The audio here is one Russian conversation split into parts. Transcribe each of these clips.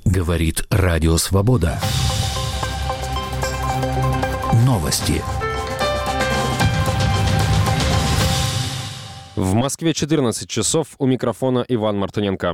Говорит Радио Свобода. Новости. В Москве 14 часов. У микрофона Иван Мартыненко.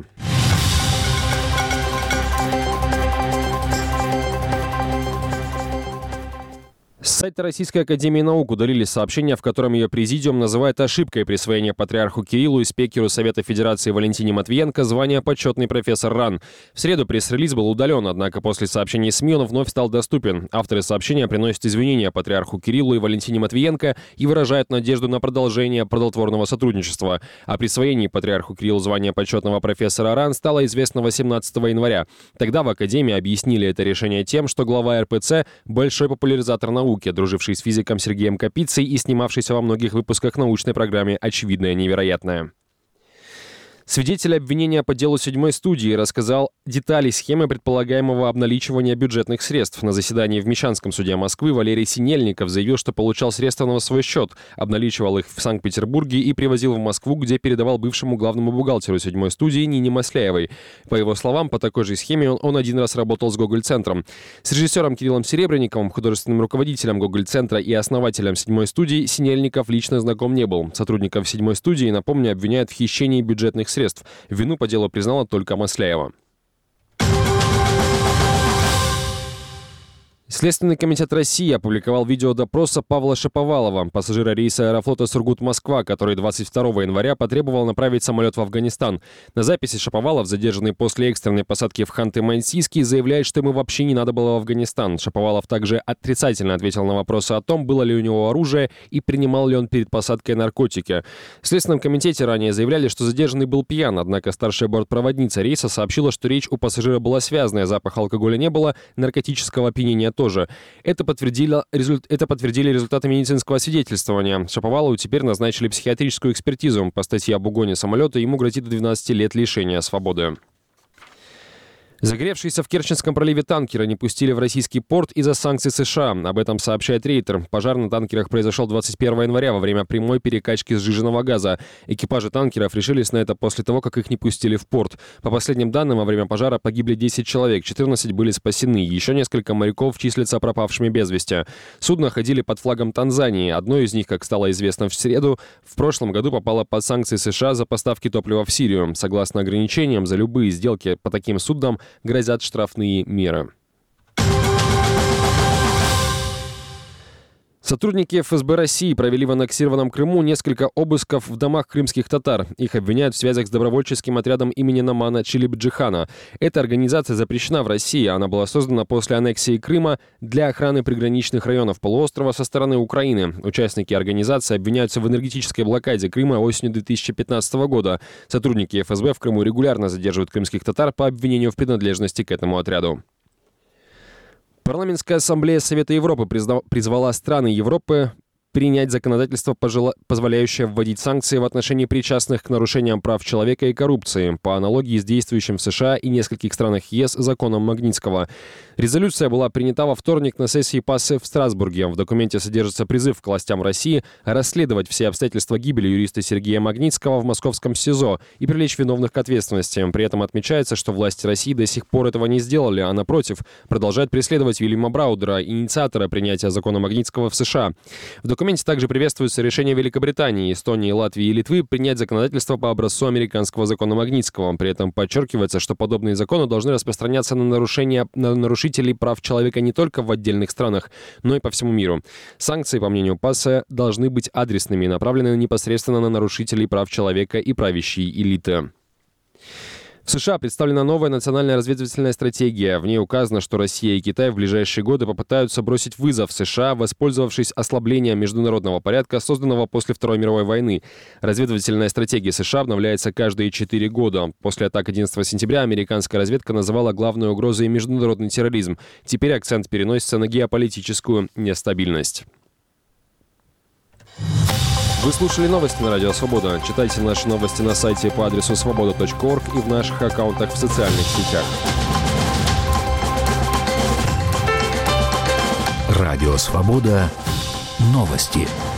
С сайта Российской академии наук удалили сообщение, в котором ее президиум называет ошибкой присвоения патриарху Кириллу и спикеру Совета Федерации Валентине Матвиенко звания почетный профессор РАН. В среду пресс-релиз был удален, однако после сообщений СМИ он вновь стал доступен. Авторы сообщения приносят извинения патриарху Кириллу и Валентине Матвиенко и выражают надежду на продолжение плодотворного сотрудничества. О присвоении патриарху Кириллу звания почетного профессора РАН стало известно 18 января. Тогда в Академии объяснили это решение тем, что глава РПЦ – большой популяризатор науки, друживший с физиком Сергеем Капицей и снимавшийся во многих выпусках научной программе «Очевидное невероятное». Свидетель обвинения по делу 7-й студии рассказал детали схемы предполагаемого обналичивания бюджетных средств. На заседании в Мещанском суде Москвы Валерий Синельников заявил, что получал средства на свой счет, обналичивал их в Санкт-Петербурге и привозил в Москву, где передавал бывшему главному бухгалтеру 7-й студии Нине Масляевой. По его словам, по такой же схеме он один раз работал с Гоголь-центром. С режиссером Кириллом Серебренниковым, художественным руководителем Гоголь-центра и основателем 7-й студии Синельников лично знаком не был. Сотрудников 7-й студии, напомню, обвиняют в хищении бюджетных средств. Вину по делу признала только Масляева. Следственный комитет России опубликовал видео допроса Павла Шаповалова, пассажира рейса Аэрофлота Сургут-Москва, который 22 января потребовал направить самолет в Афганистан. На записи Шаповалов, задержанный после экстренной посадки в Ханты-Мансийский, заявляет, что ему вообще не надо было в Афганистан. Шаповалов также отрицательно ответил на вопросы о том, было ли у него оружие и принимал ли он перед посадкой наркотики. В Следственном комитете ранее заявляли, что задержанный был пьян, однако старшая бортпроводница рейса сообщила, что речь у пассажира была связанная, запаха алкоголя не было, наркотического опьянения тоже. Это подтвердили результаты медицинского освидетельствования. Шаповалову теперь назначили психиатрическую экспертизу. По статье об угоне самолета ему грозит до 12 лет лишения свободы. Загоревшиеся в Керченском проливе танкеры не пустили в российский порт из-за санкций США. Об этом сообщает Рейтер. Пожар на танкерах произошел 21 января во время прямой перекачки сжиженного газа. Экипажи танкеров решились на это после того, как их не пустили в порт. По последним данным, во время пожара погибли 10 человек, 14 были спасены. Еще несколько моряков числятся пропавшими без вести. Судна ходили под флагом Танзании. Одно из них, как стало известно в среду, в прошлом году попало под санкции США за поставки топлива в Сирию. Согласно ограничениям, за любые сделки по таким суднам грозят штрафные меры. Сотрудники ФСБ России провели в аннексированном Крыму несколько обысков в домах крымских татар. Их обвиняют в связях с добровольческим отрядом имени Намана Челебджихана. Эта организация запрещена в России. Она была создана после аннексии Крыма для охраны приграничных районов полуострова со стороны Украины. Участники организации обвиняются в энергетической блокаде Крыма осенью 2015 года. Сотрудники ФСБ в Крыму регулярно задерживают крымских татар по обвинению в принадлежности к этому отряду. Парламентская ассамблея Совета Европы призвала страны Европы принять законодательство, позволяющее вводить санкции в отношении причастных к нарушениям прав человека и коррупции, по аналогии с действующим в США и нескольких странах ЕС законом Магнитского. Резолюция была принята во вторник на сессии ПАСЕ в Страсбурге. В документе содержится призыв к властям России расследовать все обстоятельства гибели юриста Сергея Магнитского в московском СИЗО и привлечь виновных к ответственности. При этом отмечается, что власти России до сих пор этого не сделали, а напротив, продолжают преследовать Вильяма Браудера, инициатора принятия закона Магнитского в США. В документе также приветствуется решение Великобритании, Эстонии, Латвии и Литвы принять законодательство по образцу американского закона Магнитского. При этом подчеркивается, что подобные законы должны распространяться на нарушителей прав человека не только в отдельных странах, но и по всему миру. Санкции, по мнению ПАСЕ, должны быть адресными и направлены непосредственно на нарушителей прав человека и правящей элиты. В США представлена новая национальная разведывательная стратегия. В ней указано, что Россия и Китай в ближайшие годы попытаются бросить вызов США, воспользовавшись ослаблением международного порядка, созданного после Второй мировой войны. Разведывательная стратегия США обновляется каждые 4 года. После атак 11 сентября американская разведка называла главной угрозой международный терроризм. Теперь акцент переносится на геополитическую нестабильность. Вы слушали новости на Радио Свобода. Читайте наши новости на сайте по адресу svoboda.org и в наших аккаунтах в социальных сетях. Радио Свобода. Новости.